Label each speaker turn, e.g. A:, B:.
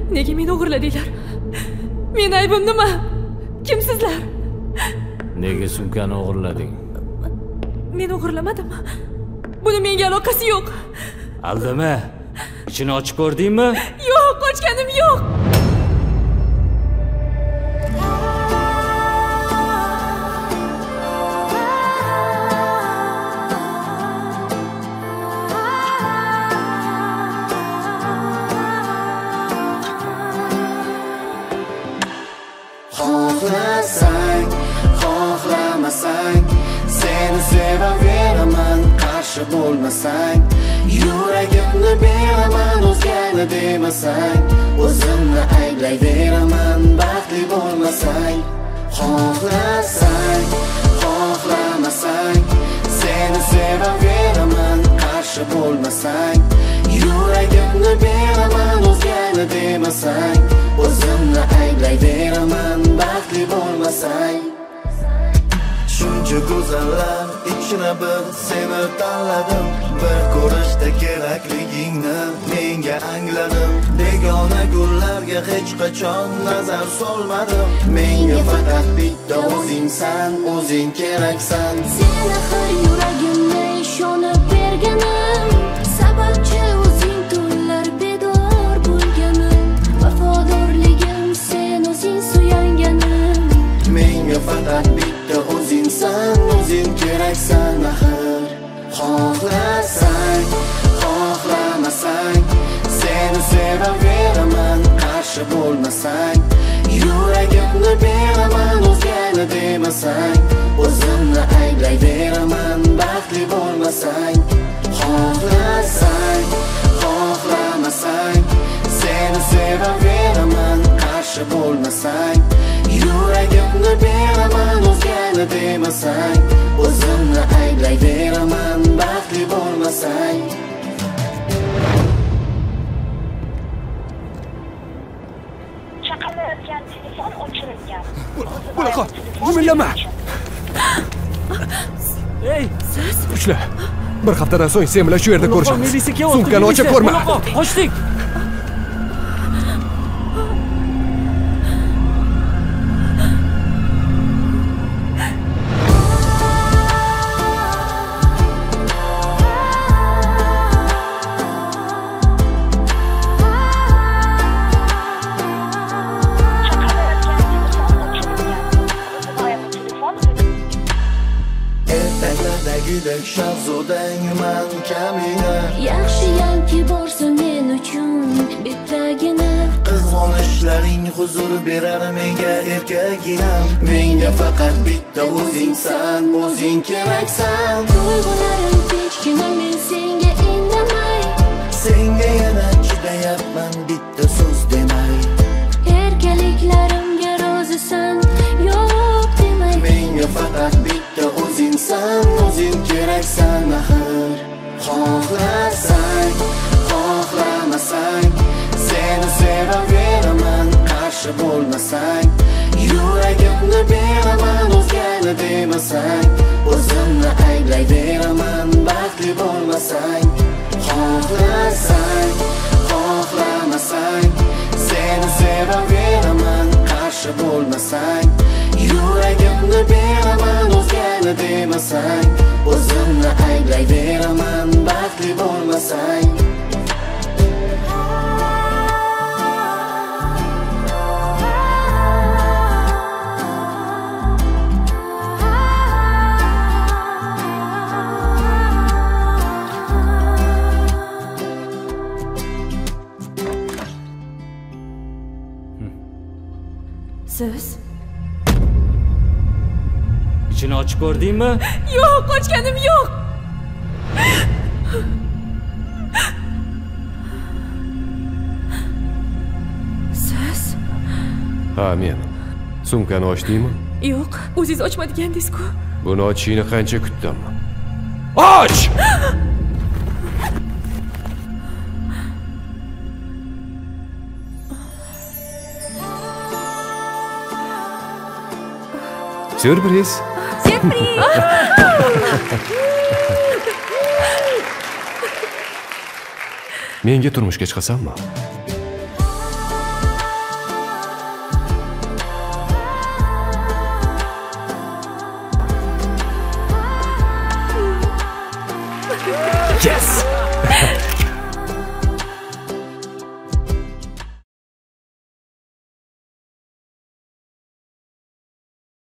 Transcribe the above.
A: Nega meni o'g'irladinglar? Meni aybim nima? Kimsizlar?
B: Nega sumkani o'g'irlading?
A: Men o'g'irlamadim. Buni menga aloqasi yo'q.
B: Aldama. Ichini ochib ko'rdingmi?
A: Yo'q, ochganim yo'q.
C: Xohlasang, xohlamasang, seni sevaveraman, qarshi bo'lmasang, yuragimni beraman, o'zgani demasang, o'zimni ayblayveraman, baxtli bo'lmasang. Xohlasang, xohlamasang, seni sevaveraman, qarshi bo'lmasang, yuragimni beraman, o'zgani demasang, o'zimni ayblayveraman, baxtli bo'lmasang. Shuncha go'zallar ichine bir seni tanladim, bir ko'rishda kerakligingni menga angladim. Begona gullarga hech qachon nazar solmadim, menga faqat bitta o'zingsan, o'zing keraksan.
D: Sen axir yuragimni ishonib berganim, sababchi o'zing tunlar bedor bo'lganim, vafodorligim sen o'zing suyanganim.
C: Menga faqat bitta o'zingsan, o'zing keraksan axir. Xohlasang, xohlamasang, seni sevaveraman, qarshi bo'lmasang, yuragimni beraman, o'zgani demasang, o'zimni ayblayveraman, baxtli bo'lmasang. Xohlasang, xohlamasang, seni sevaveraman, qarshi bo'lmasang, yuragimni beraman, o'zgani demasang, o'zimni ayblayveraman, baxtli bo'lmasang.
E: Chaqirayotgan telefon o'chirilgan.
F: Bunaqa gumillama.
B: Ey,
A: Siz?
F: Ushla. Bir haftadan so'ng sen bilan shu yerda ko'rishamiz. Sumkani ochib ko'rma.
B: Ochdik.
C: Ertaklardagidek shahzodangman kamina,
D: Yaxshiyamki borsa men uchun bittagina.
C: qizg'onishlaring huzur berar menga erkaginam. Menga faqat bitta o'zingsan, o'zing keraksan.
D: Tuyg'ularim tinchgina, men senga indamay,
C: Senga yana chidayapman, bitta so'z demay.
D: erkaliklarimga rozisan, yo'q demay.
C: Menga faqat bitta o'zingsan, o'zing keraksan axir. Xohlasang, xohlamasang, seni sevaveraman, qarshi bo'lmasang, yuragimni beraman, o'zgani demasang, o'zimni ayblayveraman, baxtli bo'lmasang. Xohlasang, xohlamasang, seni sevaveraman, qarshi bo'lmasang, yuragimni beraman, o'zgani demasang, o'zimni ayblayveraman, baxtli bo'lmasang.
A: Siz?
B: Ichini ochib ko'rdingmi?
A: Yo'q, ochganim yo'q. Siz?
F: Ha, men. Sumkani ochdingmi?
A: Yo'q, o'zingiz ochmadigandingiz-ku.
F: Buni ochishingni qancha kutdim. Och! Sürpriz.
A: Sürpriz.
F: Menga turmushga chiqasanmi? Yes!